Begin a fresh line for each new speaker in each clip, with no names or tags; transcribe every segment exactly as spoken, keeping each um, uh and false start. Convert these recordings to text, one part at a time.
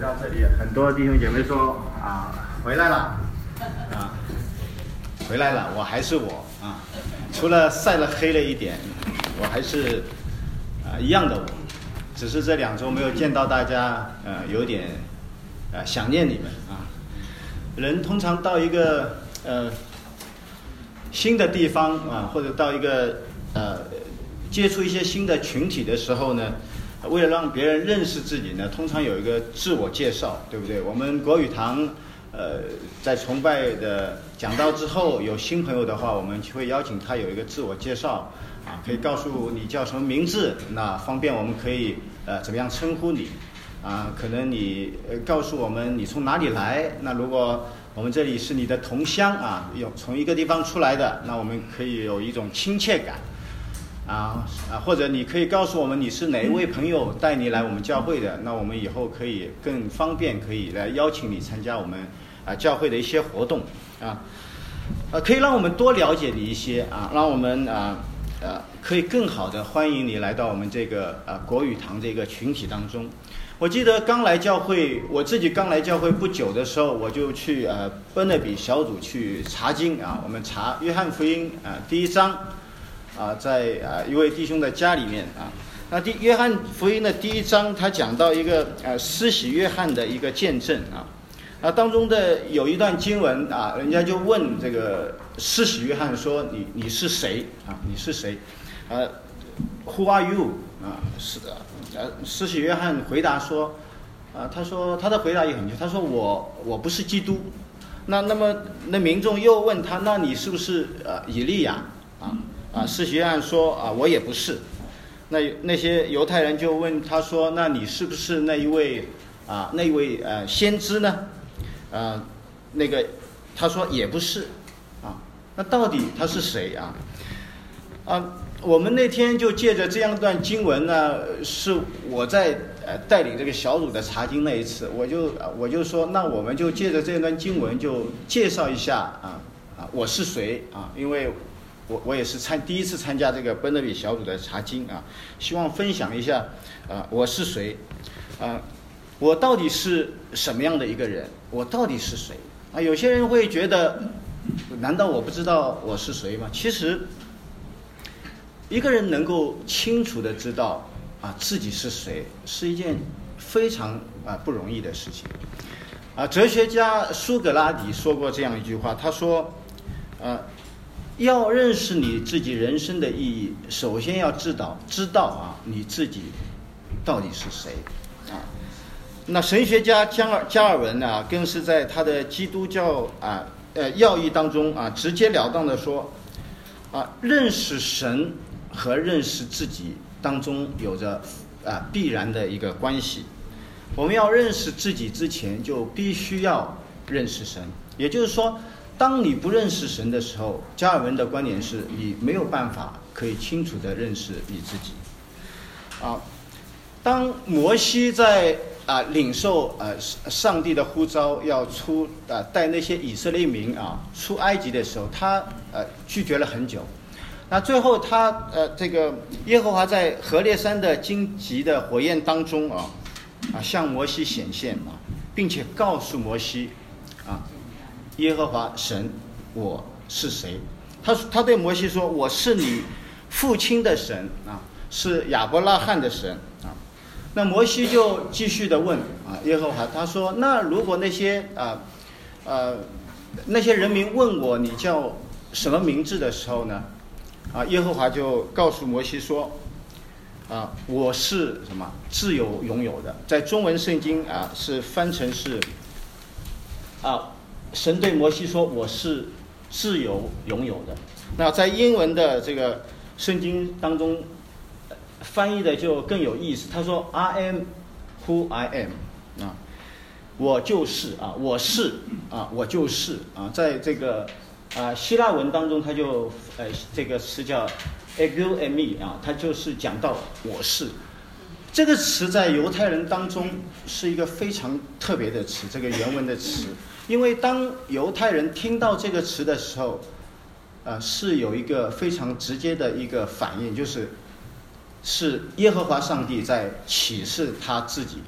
到这里，很多弟兄姐妹说啊，回来了，啊，回来了，我还是我啊，除了晒了黑了一点，我还是啊一样的我，只是这两周没有见到大家，呃，有点呃想念你们啊。人通常到一个呃新的地方啊，或者到一个呃接触一些新的群体的时候呢，为了让别人认识自己呢，通常有一个自我介绍，对不对？我们国语堂呃在崇拜的讲道之后，有新朋友的话，我们会邀请他有一个自我介绍啊，可以告诉你叫什么名字，那方便我们可以呃怎么样称呼你啊？可能你呃告诉我们你从哪里来，那如果我们这里是你的同乡啊，有从一个地方出来的，那我们可以有一种亲切感。啊啊，或者你可以告诉我们你是哪一位朋友带你来我们教会的，那我们以后可以更方便，可以来邀请你参加我们啊教会的一些活动啊，呃，可以让我们多了解你一些啊，让我们啊呃可以更好的欢迎你来到我们这个啊国语堂这个群体当中。我记得刚来教会，我自己刚来教会不久的时候，我就去呃奔勒比小组去查经啊，我们查约翰福音啊第一章。啊，在啊一位弟兄的家里面啊，那第约翰福音的第一章，他讲到一个呃施洗约翰的一个见证啊，啊当中的有一段经文啊，人家就问这个施洗约翰说：“你你是谁啊？你是谁？啊 ，Who are you？” 啊，是的，呃，施洗约翰回答说：“啊，他说他的回答也很，他说我我不是基督。那那么那民众又问他：那你是不是呃以利亚啊？”啊，施洗约翰说啊，我也不是。那那些犹太人就问他说，那你是不是那一位啊，那一位呃先知呢？啊，那个他说也不是。啊，那到底他是谁啊？啊，我们那天就借着这样一段经文呢，是我在呃带领这个小组的查经那一次，我就我就说，那我们就借着这段经文就介绍一下啊啊我是谁啊，因为。我我也是参第一次参加这个奔勒比小组的查经啊，希望分享一下啊我是谁啊，我到底是什么样的一个人，我到底是谁啊？有些人会觉得，难道我不知道我是谁吗？其实，一个人能够清楚的知道啊自己是谁，是一件非常啊不容易的事情啊。哲学家苏格拉底说过这样一句话，他说，呃。要认识你自己人生的意义，首先要知道知道啊你自己到底是谁啊。那神学家加尔加尔文啊，更是在他的基督教啊呃要义当中啊，直截了当的说啊，认识神和认识自己当中有着啊必然的一个关系。我们要认识自己之前，就必须要认识神，也就是说。当你不认识神的时候，加尔文的观点是你没有办法可以清楚地认识你自己。啊，当摩西在啊领受呃上帝的呼召，要出啊带那些以色列民啊出埃及的时候，他呃拒绝了很久。那最后他呃这个耶和华在何烈山的荆棘的火焰当中啊啊向摩西显现啊，并且告诉摩西啊。耶和华神，我是谁？他他对摩西说：“我是你父亲的神啊，是亚伯拉罕的神啊。”那摩西就继续的问啊，耶和华他说：“那如果那些啊呃那些人民问我你叫什么名字的时候呢？啊，耶和华就告诉摩西说：啊，我是什么自由拥有的。在中文圣经啊是翻成是啊。”神对摩西说：“我是自由拥有的。”那在英文的这个圣经当中，翻译的就更有意思。他说 ：“I am who I am。”啊，我就是啊，我是啊，我就是啊。在这个啊希腊文当中，他就呃这个词叫 ego eimi 啊，它就是讲到我是。这个词在犹太人当中是一个非常特别的词，这个原文的词。因为当犹太人听到这个词的时候，呃，是有一个非常直接的一个反应，就是是耶和华上帝在启示他自己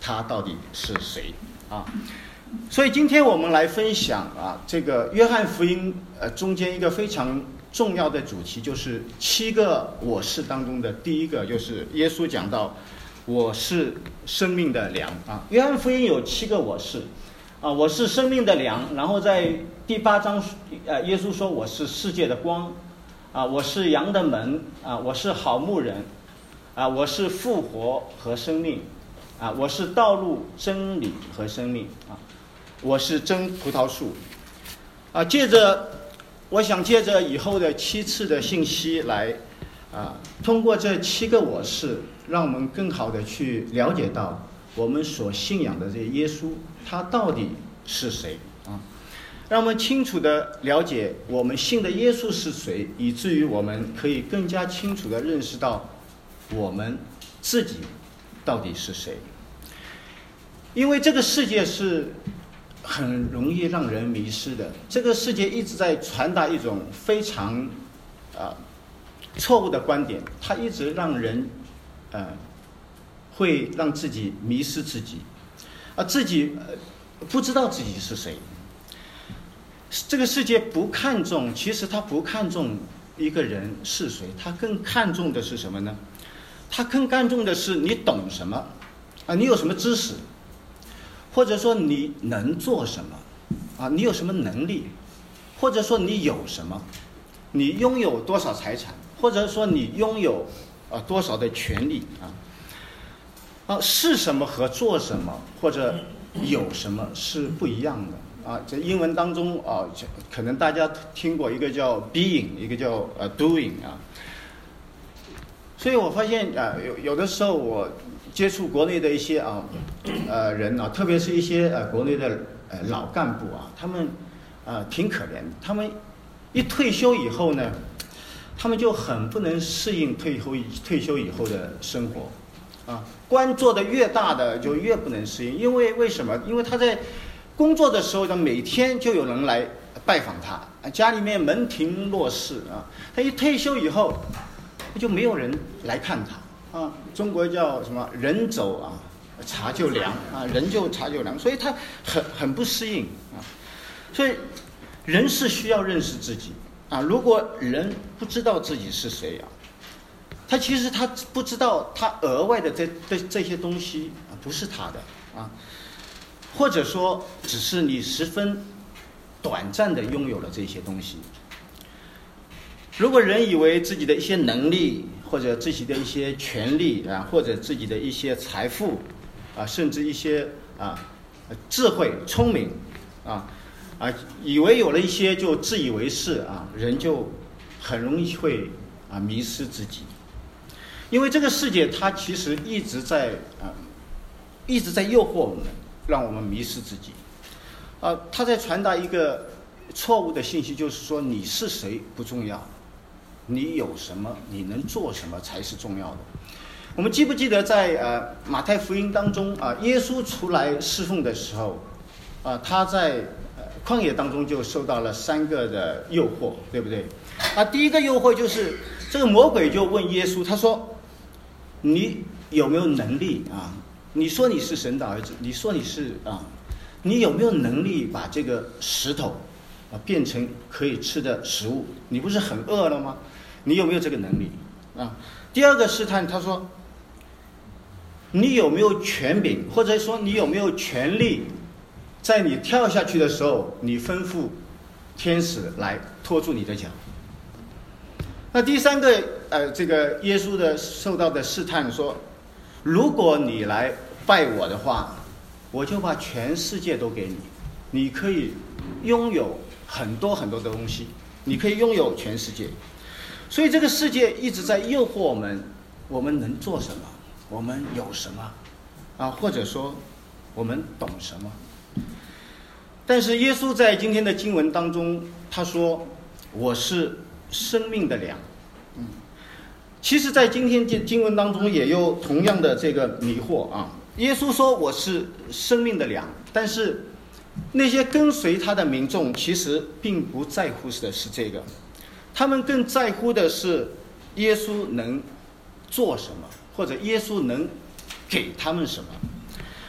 他到底是谁啊？所以今天我们来分享啊，这个约翰福音呃中间一个非常重要的主题，就是七个我是当中的第一个，就是耶稣讲到我是生命的粮啊。约翰福音有七个我是啊，我是生命的粮，然后在第八章呃耶稣说我是世界的光啊，我是羊的门啊，我是好牧人啊，我是复活和生命啊，我是道路真理和生命啊，我是真葡萄树啊。借着我想借着以后的七次的信息来啊，通过这七个我是，让我们更好的去了解到我们所信仰的这耶稣他到底是谁啊，让我们清楚的了解我们信的耶稣是谁，以至于我们可以更加清楚的认识到我们自己到底是谁。因为这个世界是很容易让人迷失的，这个世界一直在传达一种非常啊错误的观点，它一直让人呃会让自己迷失自己啊，自己、呃、不知道自己是谁。这个世界不看重，其实它不看重一个人是谁，它更看重的是什么呢？它更看重的是你懂什么啊，你有什么知识，或者说你能做什么啊，你有什么能力，或者说你有什么，你拥有多少财产，或者说你拥有啊多少的权利啊啊是什么和做什么或者有什么是不一样的。啊，在英文当中啊，可能大家听过一个叫 being， 一个叫呃 doing 啊。所以我发现啊，有有的时候我接触国内的一些啊呃人啊，特别是一些呃国内的呃老干部啊，他们啊挺可怜的，他们一退休以后呢，他们就很不能适应退休退休以后的生活啊，官做的越大的就越不能适应，因为为什么？因为他在工作的时候呢，每天就有人来拜访他，家里面门庭若市啊。他一退休以后，就没有人来看他啊。中国叫什么？人走啊，茶就凉啊，人就茶就凉，所以他很很不适应啊。所以人是需要认识自己啊。如果人不知道自己是谁啊，他其实他不知道他额外的这这这些东西啊，不是他的啊。或者说只是你十分短暂的拥有了这些东西。如果人以为自己的一些能力或者自己的一些权利啊，或者自己的一些财富啊，甚至一些啊智慧聪明啊啊，以为有了一些就自以为是啊，人就很容易会啊迷失自己。因为这个世界它其实一直在啊一直在诱惑我们，让我们迷失自己，啊，他在传达一个错误的信息，就是说你是谁不重要，你有什么，你能做什么才是重要的。我们记不记得在呃马太福音当中啊，耶稣出来侍奉的时候，啊，他在呃旷野当中就受到了三个的诱惑，对不对？啊，第一个诱惑就是这个魔鬼就问耶稣，他说：“你有没有能力啊？你说你是神的儿子，你说你是啊，你有没有能力把这个石头啊变成可以吃的食物？你不是很饿了吗？你有没有这个能力啊？”第二个试探，他说：“你有没有权柄，或者说你有没有权利，在你跳下去的时候，你吩咐天使来拖住你的脚？”那第三个呃，这个耶稣的受到的试探说：“如果你来拜我的话，我就把全世界都给你，你可以拥有很多很多的东西，你可以拥有全世界。”所以这个世界一直在诱惑我们，我们能做什么？我们有什么？啊，或者说我们懂什么？但是耶稣在今天的经文当中，他说：“我是生命的粮。”嗯，其实在今天经文当中也有同样的这个迷惑啊。耶稣说我是生命的粮，但是那些跟随他的民众其实并不在乎的是这个，他们更在乎的是耶稣能做什么，或者耶稣能给他们什么。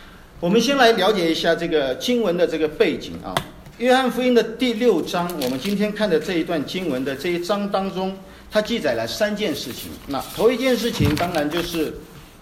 我们先来了解一下这个经文的这个背景啊。约翰福音的第六章，我们今天看的这一段经文的这一章当中，它记载了三件事情。那头一件事情当然就是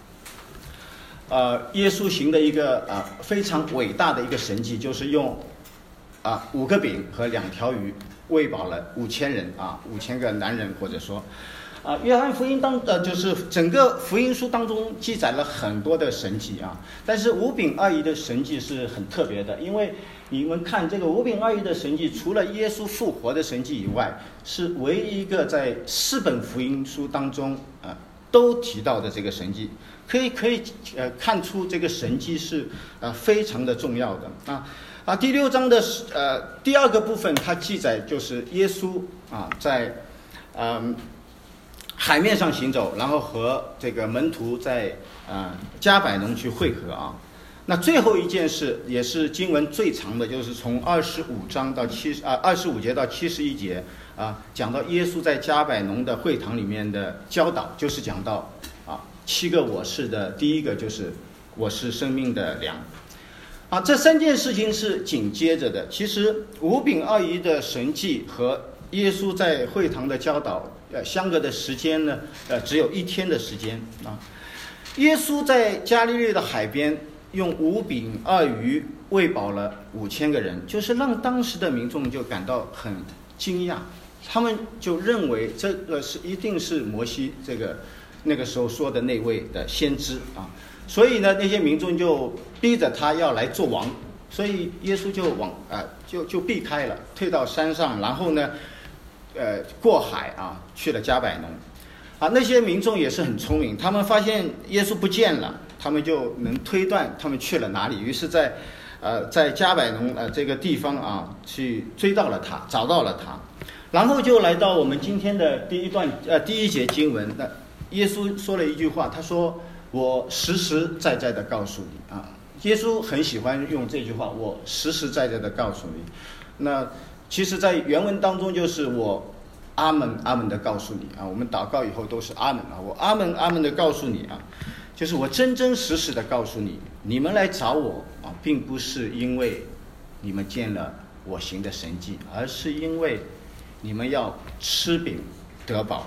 呃，耶稣行的一个呃非常伟大的一个神迹，就是用啊、呃、五个饼和两条鱼喂饱了五千人啊，五千个男人，或者说啊，约翰福音当呃就是整个福音书当中记载了很多的神迹啊，但是五饼二鱼的神迹是很特别的，因为你们看这个五饼二鱼的神迹，除了耶稣复活的神迹以外，是唯一一个在四本福音书当中啊、呃、都提到的这个神迹。可以可以呃看出这个神迹是呃非常的重要的啊啊第六章的呃第二个部分，它记载就是耶稣啊在嗯、呃、海面上行走，然后和这个门徒在呃迦百农去会合啊。那最后一件事也是经文最长的，就是从二十五章到七啊二十五节到七十一节啊，讲到耶稣在迦百农的会堂里面的教导，就是讲到七个我是的第一个就是我是生命的粮啊，这三件事情是紧接着的。其实五饼二鱼的神迹和耶稣在会堂的教导呃相隔的时间呢呃只有一天的时间啊。耶稣在加利利的海边用五饼二鱼喂饱了五千个人，就是让当时的民众就感到很惊讶，他们就认为这个是一定是摩西这个那个时候说的那位的先知啊，所以呢，那些民众就逼着他要来做王，所以耶稣就往啊、呃、就就避开了，退到山上，然后呢，呃过海啊去了迦百农，啊那些民众也是很聪明，他们发现耶稣不见了，他们就能推断他们去了哪里，于是在呃在迦百农呃这个地方啊去追到了他，找到了他，然后就来到我们今天的第一段呃第一节经文那。耶稣说了一句话，他说我实实在在的告诉你啊，耶稣很喜欢用这句话，我实实在在的告诉你。那其实在原文当中就是我阿门阿门的告诉你啊，我们祷告以后都是阿门啊，我阿门阿门的告诉你啊，就是我真真实实的告诉你，你们来找我啊，并不是因为你们见了我行的神迹，而是因为你们要吃饼得饱。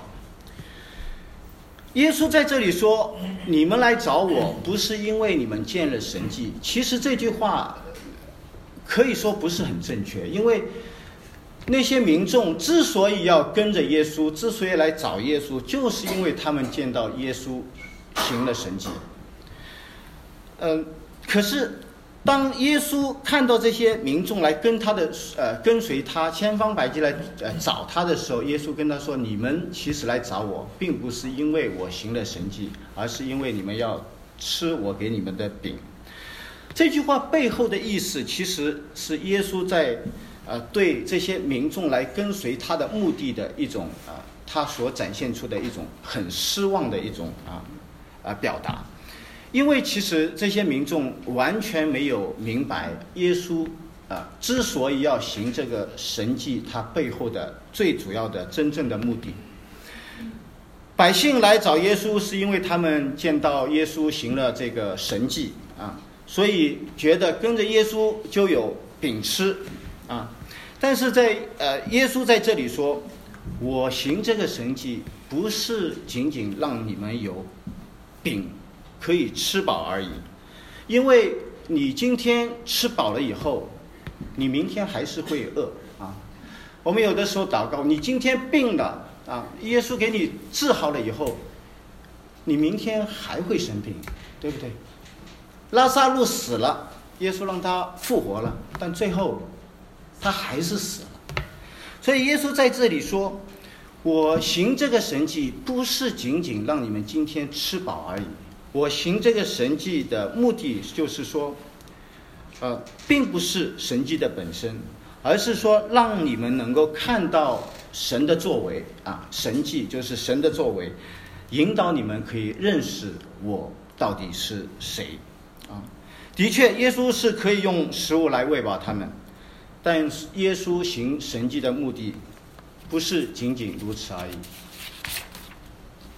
耶稣在这里说你们来找我不是因为你们见了神迹，其实这句话可以说不是很正确，因为那些民众之所以要跟着耶稣，之所以来找耶稣，就是因为他们见到耶稣行了神迹。嗯、呃，可是当耶稣看到这些民众来跟他的呃跟随他，千方百计来呃找他的时候，耶稣跟他说：“你们其实来找我，并不是因为我行了神迹，而是因为你们要吃我给你们的饼。”这句话背后的意思，其实是耶稣在呃对这些民众来跟随他的目的的一种啊、呃，他所展现出的一种很失望的一种啊啊、呃、表达。因为其实这些民众完全没有明白耶稣啊、呃、之所以要行这个神迹，他背后的最主要的真正的目的。百姓来找耶稣是因为他们见到耶稣行了这个神迹啊，所以觉得跟着耶稣就有饼吃啊。但是在呃耶稣在这里说，我行这个神迹不是仅仅让你们有饼可以吃饱而已，因为你今天吃饱了以后，你明天还是会饿啊。我们有的时候祷告，你今天病了啊，耶稣给你治好了以后，你明天还会生病，对不对？拉撒路死了，耶稣让他复活了，但最后他还是死了。所以耶稣在这里说，我行这个神迹不是仅仅让你们今天吃饱而已，我行这个神迹的目的就是说，呃，并不是神迹的本身，而是说让你们能够看到神的作为啊，神迹就是神的作为，引导你们可以认识我到底是谁啊。的确，耶稣是可以用食物来喂饱他们，但耶稣行神迹的目的不是仅仅如此而已。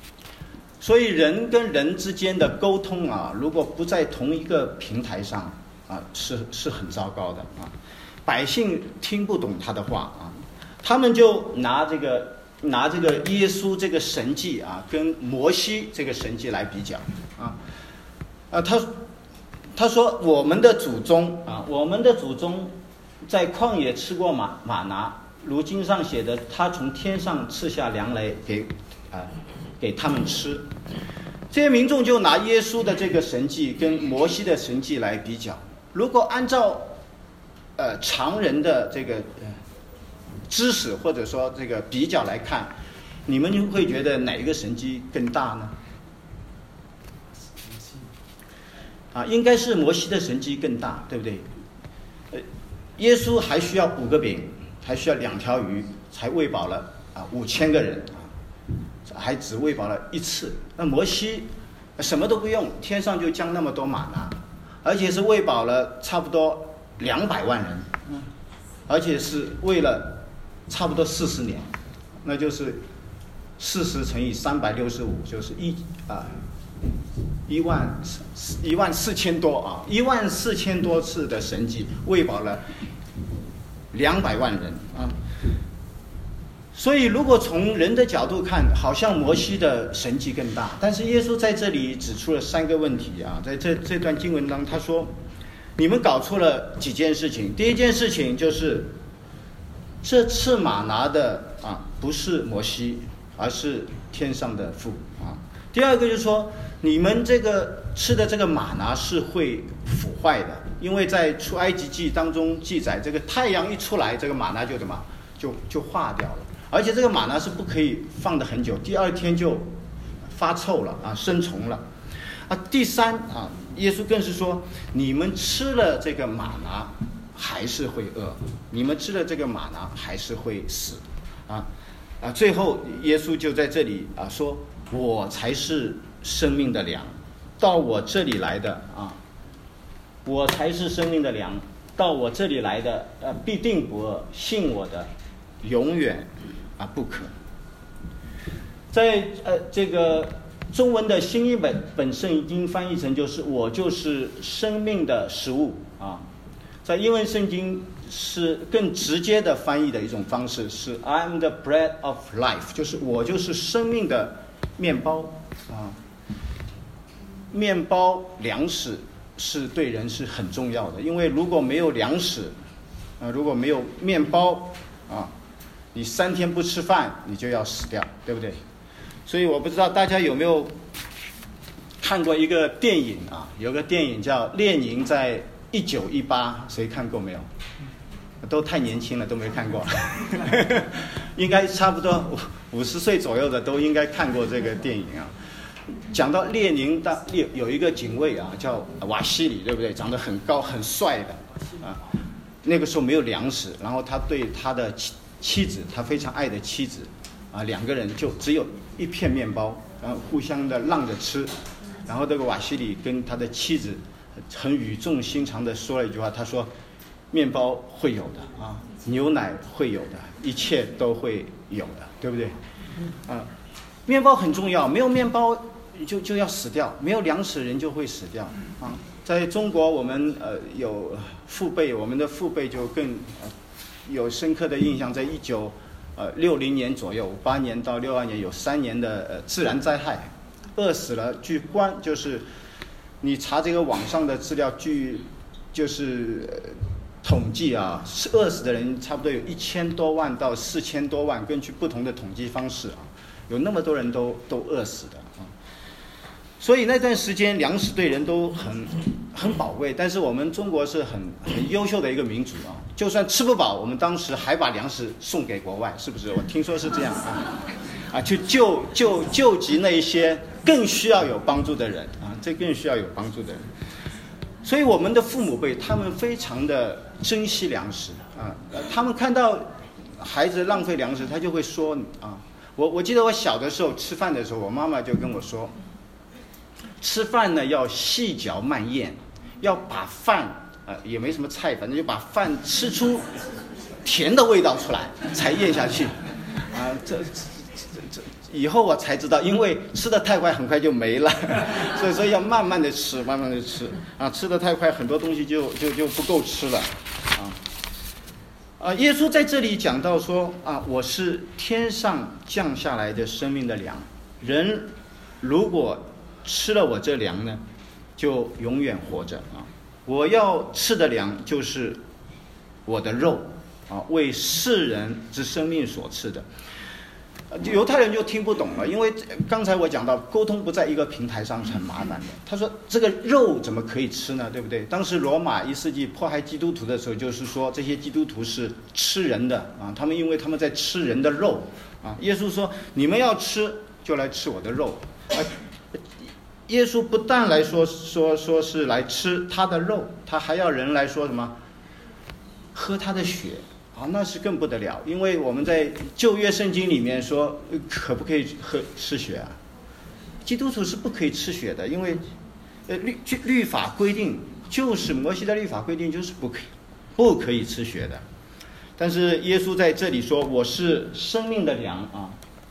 所以人跟人之间的沟通啊，如果不在同一个平台上， 啊，是是很糟糕的啊。百姓听不懂他的话啊，他们就拿这个拿这个耶稣这个神迹啊，跟摩西这个神迹来比较啊。啊，他他说我们的祖宗啊，我们的祖宗在旷野吃过马马拿，如经上写的，他从天上赐下粮来给啊给他们吃。这些民众就拿耶稣的这个神迹跟摩西的神迹来比较。如果按照呃常人的这个、呃、知识或者说这个比较来看，你们就会觉得哪一个神迹更大呢？啊，应该是摩西的神迹更大，对不对？呃，耶稣还需要五个饼，还需要两条鱼，才喂饱了啊五千个人啊，还只喂饱了一次。那摩西什么都不用，天上就降那么多玛拿，而且是喂饱了差不多两百万人，而且是喂了差不多四十年，那就是四十乘以三百六十五，就是一啊。一万一万四千多啊，一万四千多次的神迹，喂饱了两百万人啊。所以，如果从人的角度看，好像摩西的神迹更大，但是耶稣在这里指出了三个问题啊，在这这段经文当中，他说：你们搞错了几件事情。第一件事情就是，这次玛拿的啊，不是摩西，而是天上的父啊。第二个就是说，你们这个吃的这个玛拿是会腐坏的，因为在出埃及记当中记载，这个太阳一出来，这个玛拿就怎么就就化掉了，而且这个玛拿是不可以放得很久，第二天就发臭了啊，生虫了啊。第三啊，耶稣更是说，你们吃了这个玛拿还是会饿，你们吃了这个玛拿还是会死啊啊。最后耶稣就在这里啊说，我才是生命的粮，到我这里来的啊，我才是生命的粮，到我这里来的呃必定不饿，信我的永远啊不渴。在呃这个中文的新译本本身已经翻译成就是我就是生命的食物啊，在英文圣经是更直接的翻译的一种方式，是 I'm the bread of life， 就是我就是生命的面包啊。面包粮食是对人是很重要的，因为如果没有粮食啊，如果没有面包啊，你三天不吃饭你就要死掉，对不对？所以我不知道大家有没有看过一个电影啊，有个电影叫《列宁在一九一八》，谁看过没有？都太年轻了，都没看过。应该差不多五十岁左右的都应该看过这个电影啊。讲到列宁，的有一个警卫啊，叫瓦西里，对不对？长得很高很帅的啊。那个时候没有粮食，然后他对他的妻妻子，他非常爱的妻子啊，两个人就只有一片面包，然后互相的让着吃。然后这个瓦西里跟他的妻子很语重心长的说了一句话，他说：面包会有的啊，牛奶会有的，一切都会有的，对不对？啊，面包很重要，没有面包就就要死掉，没有粮食人就会死掉啊。在中国，我们呃有父辈，我们的父辈就更、呃、有深刻的印象，在一九呃六零年左右，八年到六二年有三年的呃自然灾害，饿死了，据关就是你查这个网上的资料，据就是。呃统计啊，饿死的人差不多有一千多万到四千多万，根据不同的统计方式啊，有那么多人都都饿死的啊。所以那段时间粮食对人都很很宝贵，但是我们中国是很很优秀的一个民族啊，就算吃不饱，我们当时还把粮食送给国外，是不是？我听说是这样啊，啊，去救救救济那一些更需要有帮助的人啊，这更需要有帮助的人。所以我们的父母辈，他们非常的珍惜粮食啊，他们看到孩子浪费粮食，他就会说啊，我我记得我小的时候吃饭的时候，我妈妈就跟我说，吃饭呢要细嚼慢咽，要把饭呃也没什么菜，反正就把饭吃出甜的味道出来才咽下去，啊，这这这以后我才知道，因为吃的太快，很快就没了，所以说要慢慢的吃，慢慢的吃啊，吃的太快，很多东西就就就不够吃了啊。啊，耶稣在这里讲到说啊，我是天上降下来的生命的粮，人如果吃了我这粮呢，就永远活着啊。我要吃的粮就是我的肉啊，为世人之生命所赐的。犹太人就听不懂了，因为刚才我讲到沟通不在一个平台上很麻烦的。他说这个肉怎么可以吃呢？对不对？当时罗马一世纪迫害基督徒的时候，就是说这些基督徒是吃人的啊，他们因为他们在吃人的肉啊。耶稣说你们要吃就来吃我的肉啊。耶稣不但来说说说是来吃他的肉，他还要人来说什么？喝他的血。啊，那是更不得了，因为我们在旧约圣经里面说，可不可以喝吃血啊？基督徒是不可以吃血的，因为，呃，律律法规定，就是摩西的律法规定就是不可以，不可以吃血的。但是耶稣在这里说，我是生命的粮啊，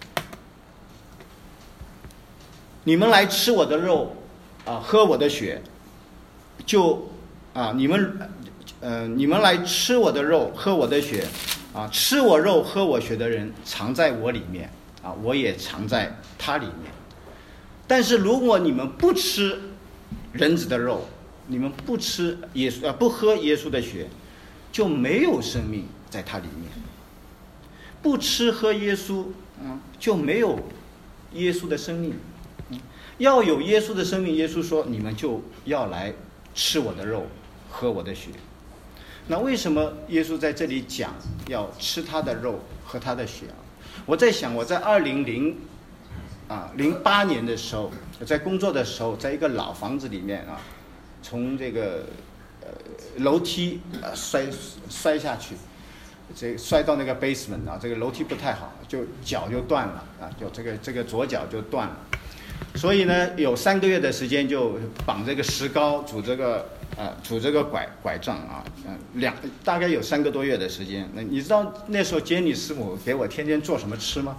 你们来吃我的肉，啊，喝我的血，就啊，你们。呃，你们来吃我的肉，喝我的血，啊，吃我肉喝我血的人藏在我里面，啊，我也藏在他里面。但是如果你们不吃人子的肉，你们不吃耶稣，呃，不喝耶稣的血，就没有生命在他里面。不吃喝耶稣，嗯，就没有耶稣的生命。嗯，要有耶稣的生命，耶稣说你们就要来吃我的肉，喝我的血。那为什么耶稣在这里讲要吃他的肉喝他的血啊？我在想，我在二零零啊零八年的时候，在工作的时候，在一个老房子里面啊，从这个呃楼梯呃摔摔下去，这摔到那个 basement 啊，这个楼梯不太好，就脚就断了啊，就这个这个左脚就断了。所以呢，有三个月的时间就绑这个石膏，拄这个呃拄这个拐拐杖啊，嗯、呃，两大概有三个多月的时间。那你知道那时候杰尼师母给我天天做什么吃吗？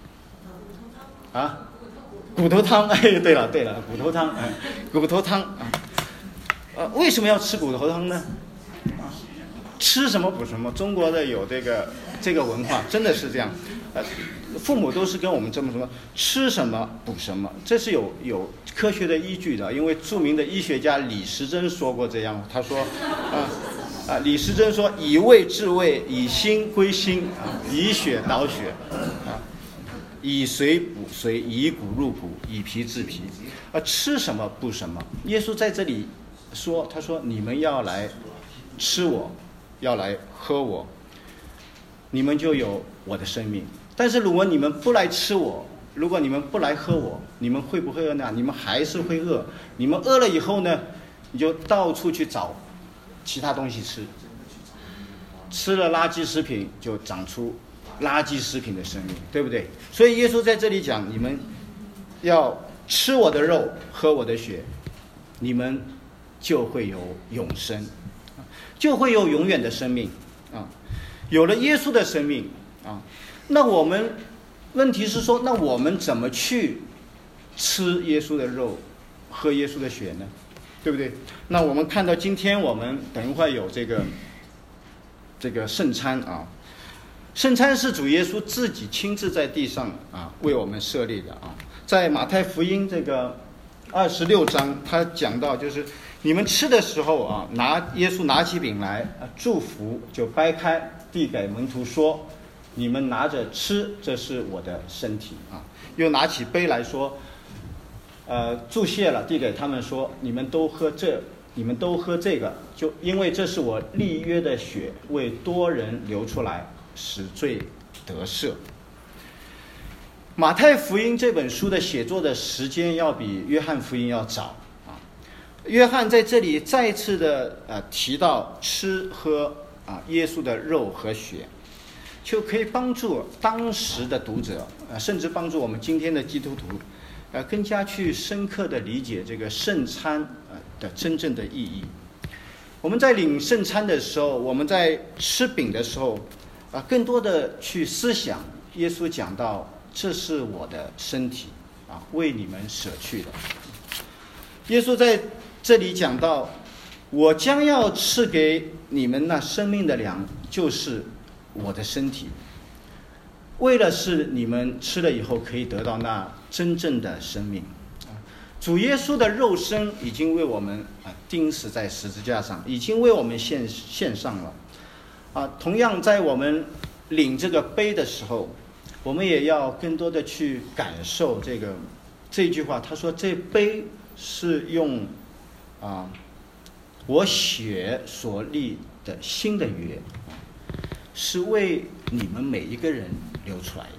啊，骨头汤。哎，对了对了，骨头汤，哎，骨头汤啊。呃，为什么要吃骨头汤呢？啊，吃什么补什么，中国的有这个这个文化，真的是这样。呃，父母都是跟我们这么说，吃什么补什么，这是有有科学的依据的。因为著名的医学家李时珍说过这样，他说，啊啊，李时珍说，以胃治胃，以心归心，啊，以血导血，啊，以髓补髓，以骨入骨，以皮治皮。啊，吃什么补什么。耶稣在这里说，他说你们要来吃我，要来喝我，你们就有我的生命。但是如果你们不来吃我，如果你们不来喝我，你们会不会饿呢？你们还是会饿。你们饿了以后呢，你就到处去找其他东西吃，吃了垃圾食品就长出垃圾食品的生命，对不对？所以耶稣在这里讲，你们要吃我的肉，喝我的血，你们就会有永生，就会有永远的生命啊！有了耶稣的生命啊，那我们问题是说，那我们怎么去吃耶稣的肉，喝耶稣的血呢？对不对？那我们看到今天我们等一会儿有这个这个圣餐啊，圣餐是主耶稣自己亲自在地上啊为我们设立的啊。在马太福音这个二十六章，他讲到就是你们吃的时候啊，拿耶稣拿起饼来啊祝福，就掰开递给门徒说，你们拿着吃，这是我的身体啊。又拿起杯来说，呃，祝谢了，递给他们说，你们都喝这，你们都喝这个，就因为这是我立约的血，为多人流出来，使罪得赦。马太福音这本书的写作的时间要比约翰福音要早啊。约翰在这里再次的呃提到吃喝啊耶稣的肉和血，就可以帮助当时的读者，呃，甚至帮助我们今天的基督徒，呃，更加去深刻的理解这个圣餐呃的真正的意义。我们在领圣餐的时候，我们在吃饼的时候，啊、呃，更多的去思想耶稣讲到这是我的身体啊，为你们舍去的。耶稣在这里讲到，我将要赐给你们那生命的粮，就是我的身体，为了是你们吃了以后可以得到那真正的生命。主耶稣的肉身已经为我们啊钉死在十字架上，已经为我们献献上了啊。同样，在我们领这个杯的时候，我们也要更多的去感受这个这句话。他说：“这杯是用啊我血所立的新的约，是为你们每一个人流出来的。”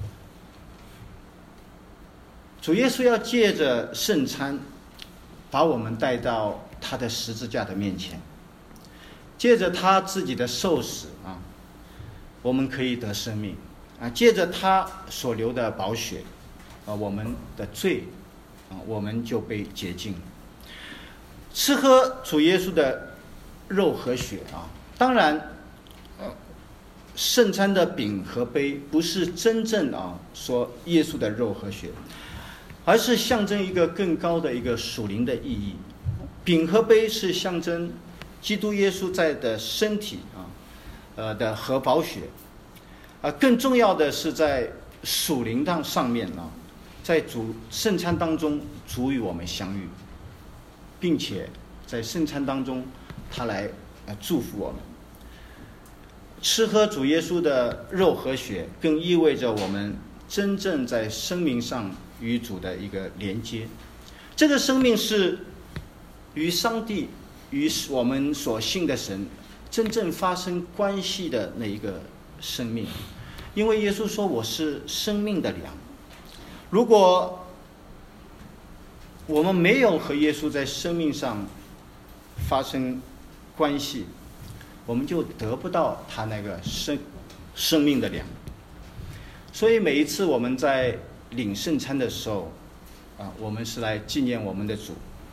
主耶稣要借着圣餐，把我们带到他的十字架的面前，借着他自己的受死啊，我们可以得生命啊；借着他所流的宝血啊，我们的罪啊，我们就被洁净。吃喝主耶稣的肉和血啊，当然，圣餐的饼和杯不是真正啊说耶稣的肉和血，而是象征一个更高的一个属灵的意义。饼和杯是象征基督耶稣在的身体啊，呃的和宝血啊。更重要的是在属灵上上面啊，在主圣餐当中，主与我们相遇，并且在圣餐当中，他来祝福我们。吃喝主耶稣的肉和血，更意味着我们真正在生命上与主的一个连接。这个生命是与上帝、与我们所信的神真正发生关系的那一个生命。因为耶稣说：“我是生命的粮。”如果我们没有和耶稣在生命上发生关系，我们就得不到他那个生生命的粮。所以每一次我们在领圣餐的时候啊，我们是来纪念我们的主，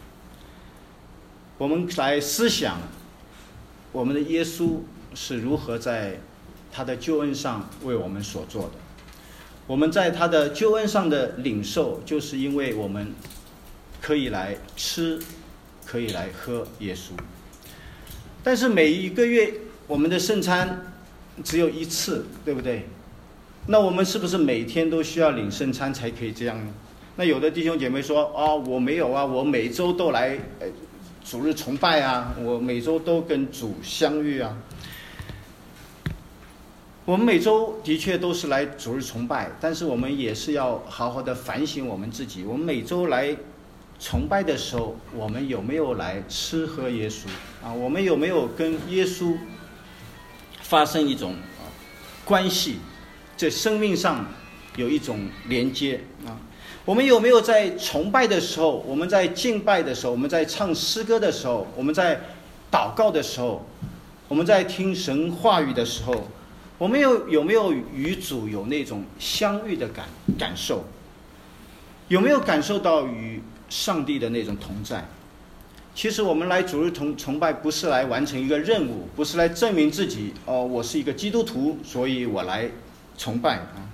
我们来思想我们的耶稣是如何在他的救恩上为我们所做的。我们在他的救恩上的领受，就是因为我们可以来吃，可以来喝耶稣。但是每一个月我们的圣餐只有一次，对不对？那我们是不是每天都需要领圣餐才可以这样呢？那有的弟兄姐妹说：“哦，我没有啊，我每周都来呃主日崇拜啊，我每周都跟主相遇啊。”我们每周的确都是来主日崇拜，但是我们也是要好好的反省我们自己。我们每周来崇拜的时候，我们有没有来吃喝耶稣啊？我们有没有跟耶稣发生一种啊关系，在生命上有一种连接啊？我们有没有在崇拜的时候，我们在敬拜的时候，我们在唱诗歌的时候，我们在祷告的时候，我们在听神话语的时候，我们有有没有与主有那种相遇的感感受？有没有感受到与上帝的那种同在？其实我们来主日崇崇拜不是来完成一个任务，不是来证明自己哦，我是一个基督徒，所以我来崇拜啊。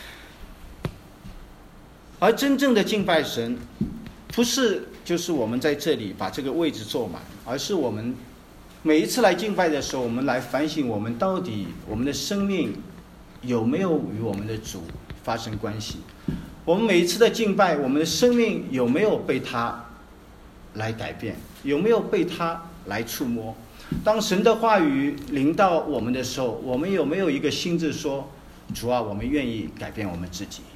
而真正的敬拜神，不是就是我们在这里把这个位置坐满，而是我们每一次来敬拜的时候，我们来反省我们到底我们的生命有没有与我们的主发生关系。我们每一次的敬拜，我们的生命有没有被他来改变，有没有被他来触摸？当神的话语临到我们的时候，我们有没有一个心志说：主啊，我们愿意改变我们自己。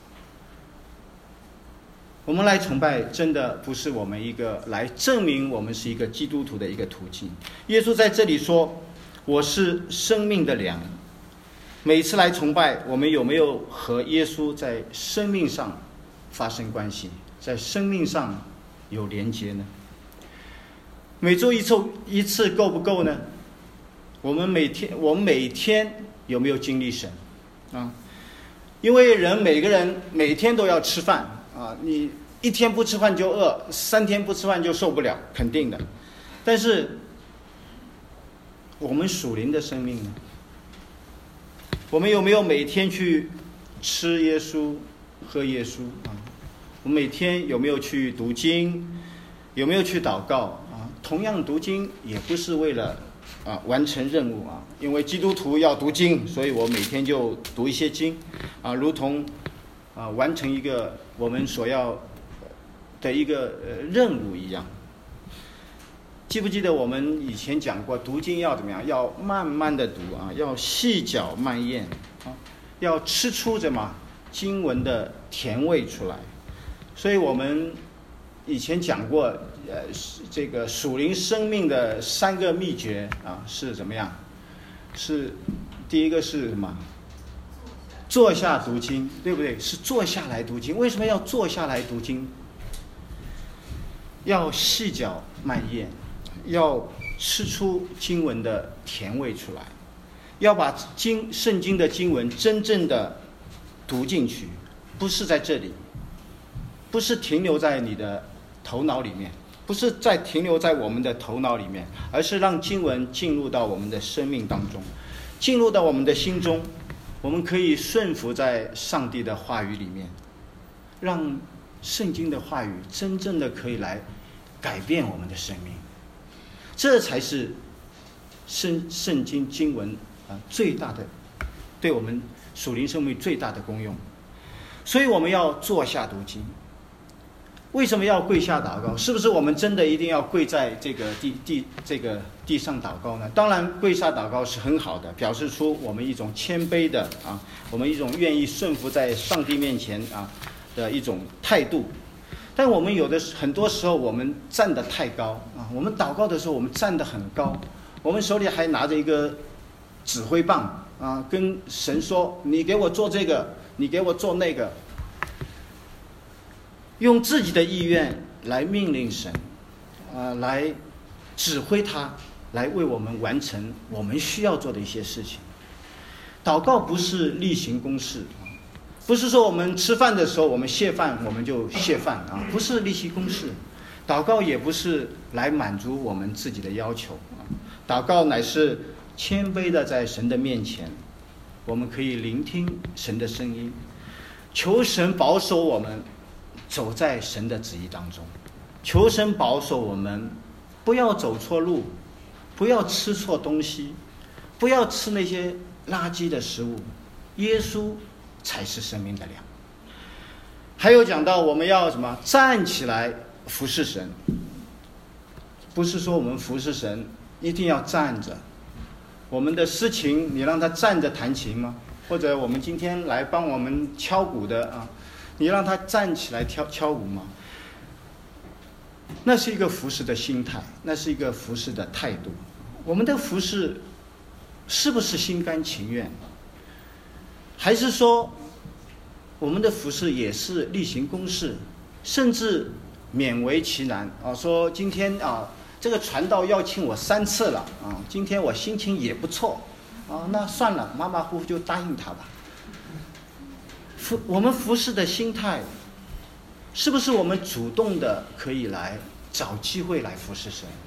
我们来崇拜真的不是我们一个来证明我们是一个基督徒的一个途径。耶稣在这里说：我是生命的粮。每次来崇拜，我们有没有和耶稣在生命上发生关系，在生命上有连接呢？每周一次一次够不够呢？我们每天我们每天有没有经历神啊？因为人每个人每天都要吃饭啊，你一天不吃饭就饿，三天不吃饭就受不了，肯定的。但是我们属灵的生命呢？我们有没有每天去吃耶稣喝耶稣啊？我们每天有没有去读经？有没有去祷告啊？同样读经也不是为了啊完成任务啊，因为基督徒要读经，所以我每天就读一些经啊，如同啊完成一个我们所要的一个呃任务一样。记不记得我们以前讲过，读经要怎么样？要慢慢的读啊，要细嚼慢咽啊，要吃出什么经文的甜味出来。所以我们以前讲过，呃，这个属灵生命的三个秘诀啊，是怎么样？是第一个是什么？坐下读经，对不对？是坐下来读经。为什么要坐下来读经？要细嚼慢咽，要吃出经文的甜味出来，要把经圣经的经文真正的读进去，不是在这里，不是停留在你的头脑里面，不是在停留在我们的头脑里面，而是让经文进入到我们的生命当中，进入到我们的心中，我们可以顺服在上帝的话语里面，让圣经的话语真正的可以来改变我们的生命，这才是圣圣经经文啊最大的，对我们属灵生命最大的功用。所以我们要坐下读经。为什么要跪下祷告？是不是我们真的一定要跪在这个地地这个地上祷告呢？当然，跪下祷告是很好的，表示出我们一种谦卑的啊，我们一种愿意顺服在上帝面前啊的一种态度。但我们有的很多时候，我们站得太高啊！我们祷告的时候，我们站得很高，我们手里还拿着一个指挥棒啊，跟神说：“你给我做这个，你给我做那个。”用自己的意愿来命令神，啊、呃，来指挥他，来为我们完成我们需要做的一些事情。祷告不是例行公事，不是说我们吃饭的时候我们谢饭我们就谢饭啊，不是例行公事。祷告也不是来满足我们自己的要求啊，祷告乃是谦卑的在神的面前，我们可以聆听神的声音，求神保守我们走在神的旨意当中，求神保守我们不要走错路，不要吃错东西，不要吃那些垃圾的食物，耶稣才是生命的粮。还有讲到我们要什么？站起来服侍神，不是说我们服侍神一定要站着。我们的诗琴你让他站着弹琴吗？或者我们今天来帮我们敲鼓的啊，你让他站起来敲敲鼓吗？那是一个服侍的心态，那是一个服侍的态度。我们的服侍是不是心甘情愿？还是说我们的服侍也是例行公事，甚至勉为其难啊？说今天啊，这个传道邀请我三次了啊，今天我心情也不错啊，那算了，马马虎虎就答应他吧。服我们服侍的心态，是不是我们主动的可以来找机会来服侍神？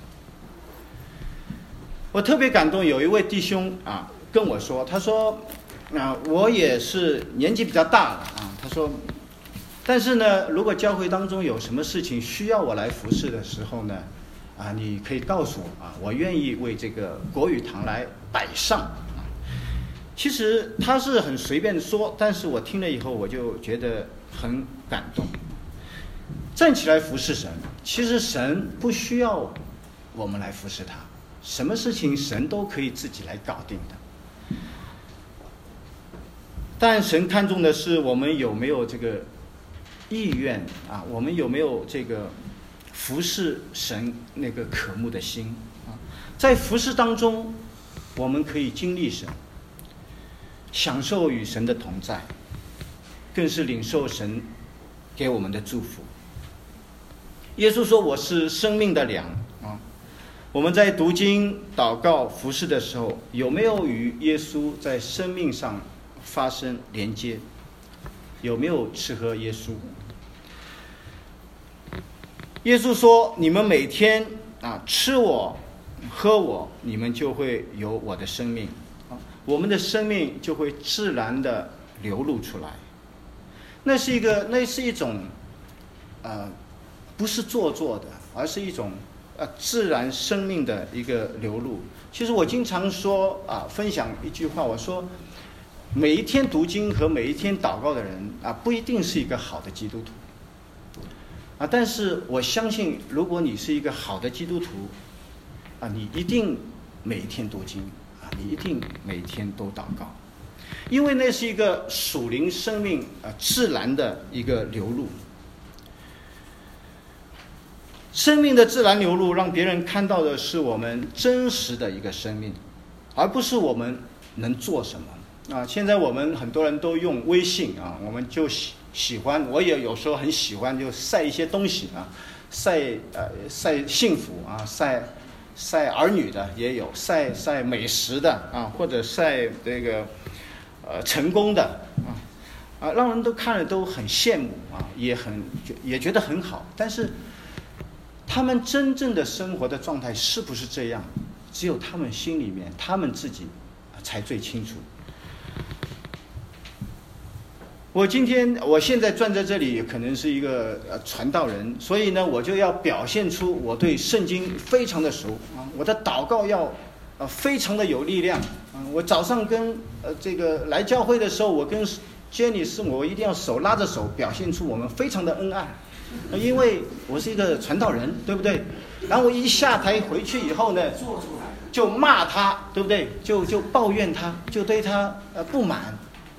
我特别感动，有一位弟兄啊跟我说，他说啊，我也是年纪比较大了啊，他说，但是呢，如果教会当中有什么事情需要我来服侍的时候呢，啊，你可以告诉我啊，我愿意为这个国语堂来摆上。其实他是很随便说，但是我听了以后我就觉得很感动。站起来服侍神，其实神不需要我们来服侍他，什么事情神都可以自己来搞定的。但神看重的是我们有没有这个意愿啊，我们有没有这个服侍神那个渴慕的心啊？在服侍当中，我们可以经历神，享受与神的同在，更是领受神给我们的祝福。耶稣说：“我是生命的粮啊！”我们在读经、祷告、服侍的时候，有没有与耶稣在生命上发生连接？有没有吃喝耶稣？耶稣说：“你们每天啊吃我、喝我，你们就会有我的生命。”我们的生命就会自然的流露出来。 那是一个，那是一种，呃，不是做作的，而是一种呃自然生命的一个流露。其实我经常说啊，分享一句话，我说，每一天读经和每一天祷告的人啊，不一定是一个好的基督徒。啊，但是我相信，如果你是一个好的基督徒，啊，你一定每一天读经，啊，你一定每一天都祷告，因为那是一个属灵生命啊自然的一个流露。生命的自然流露，让别人看到的是我们真实的一个生命，而不是我们能做什么啊。现在我们很多人都用微信啊，我们就喜喜欢，我也有时候很喜欢，就晒一些东西啊，晒呃晒幸福啊，晒晒儿女的也有，晒晒美食的啊，或者晒这个呃成功的啊啊，让人都看了都很羡慕啊，也很也觉得很好，但是他们真正的生活的状态是不是这样，只有他们心里面，他们自己才最清楚。我今天我现在站在这里可能是一个呃传道人，所以呢我就要表现出我对圣经非常的熟啊，我的祷告要呃非常的有力量啊。我早上跟呃这个来教会的时候，我跟 Jenny 是我一定要手拉着手，表现出我们非常的恩爱，因为我是一个传道人，对不对？然后我一下台回去以后呢，就骂他，对不对？就就抱怨他，就对他呃不满。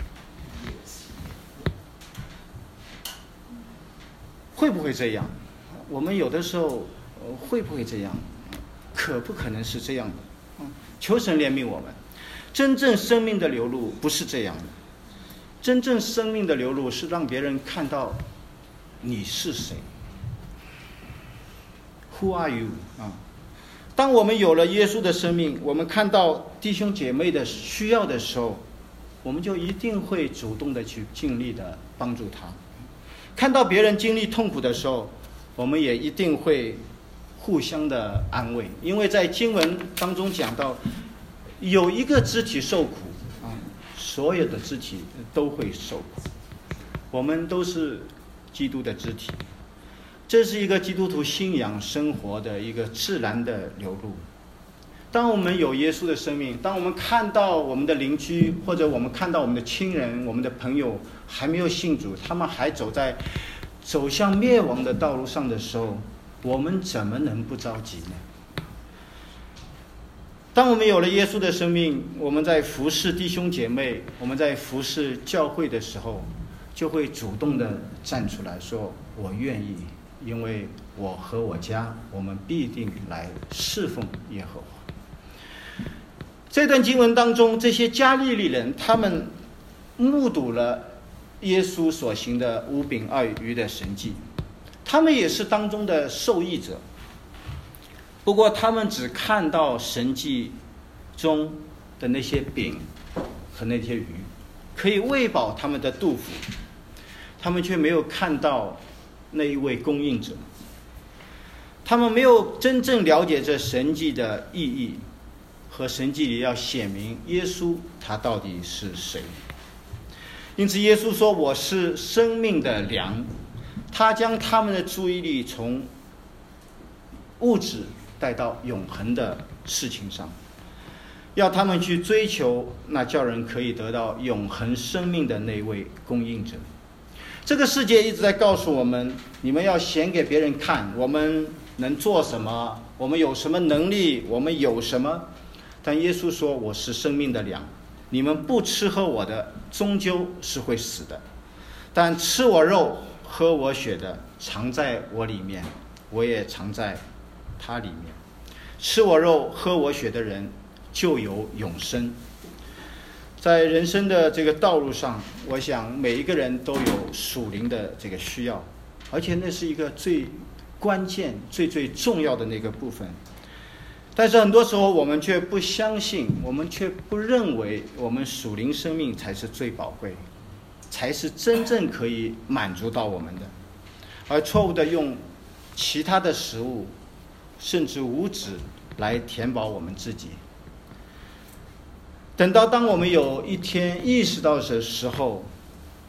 会不会这样？我们有的时候、呃、会不会这样？可不可能是这样的？嗯，求神怜悯我们。真正生命的流露不是这样的，真正生命的流露是让别人看到你是谁。Who are you？ 啊，当我们有了耶稣的生命，我们看到弟兄姐妹的需要的时候，我们就一定会主动的去尽力的帮助他。看到别人经历痛苦的时候，我们也一定会互相的安慰，因为在经文当中讲到，有一个肢体受苦啊，所有的肢体都会受苦。我们都是基督的肢体，这是一个基督徒信仰生活的一个自然的流露。当我们有耶稣的生命，当我们看到我们的邻居，或者我们看到我们的亲人、我们的朋友还没有信主，他们还走在走向灭亡的道路上的时候，我们怎么能不着急呢？当我们有了耶稣的生命，我们在服侍弟兄姐妹，我们在服侍教会的时候，就会主动的站出来说，我愿意，因为我和我家，我们必定来侍奉耶和华。这段经文当中，这些加利利人，他们目睹了耶稣所行的五饼二鱼的神迹，他们也是当中的受益者。不过他们只看到神迹中的那些饼和那些鱼，可以喂饱他们的肚腹，他们却没有看到那一位供应者。他们没有真正了解这神迹的意义，和神迹里要显明耶稣他到底是谁。因此耶稣说，我是生命的粮。他将他们的注意力从物质带到永恒的事情上，要他们去追求那叫人可以得到永恒生命的那位供应者。这个世界一直在告诉我们，你们要显给别人看，我们能做什么，我们有什么能力，我们有什么。但耶稣说，我是生命的粮，你们不吃喝我的，终究是会死的。但吃我肉喝我血的，藏在我里面，我也藏在他里面。吃我肉喝我血的人就有永生。在人生的这个道路上，我想每一个人都有属灵的这个需要，而且那是一个最关键最最重要的那个部分。但是很多时候我们却不相信，我们却不认为我们属灵生命才是最宝贵，才是真正可以满足到我们的，而错误的用其他的食物甚至物质来填饱我们自己。等到当我们有一天意识到的时候，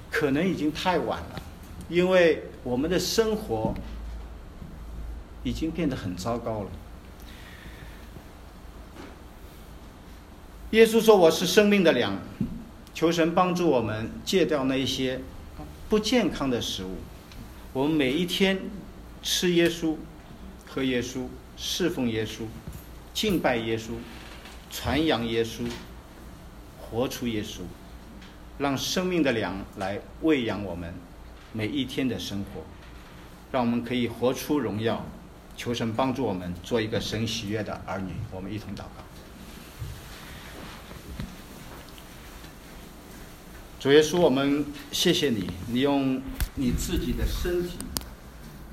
可能已经太晚了，因为我们的生活已经变得很糟糕了。耶稣说：“我是生命的粮。”求神帮助我们戒掉那一些不健康的食物。我们每一天吃耶稣，喝耶稣，侍奉耶稣，敬拜耶稣，传扬耶稣，活出耶稣，让生命的粮来喂养我们每一天的生活，让我们可以活出荣耀。求神帮助我们做一个神喜悦的儿女。我们一同祷告。主耶稣，我们谢谢你，你用你自己的身体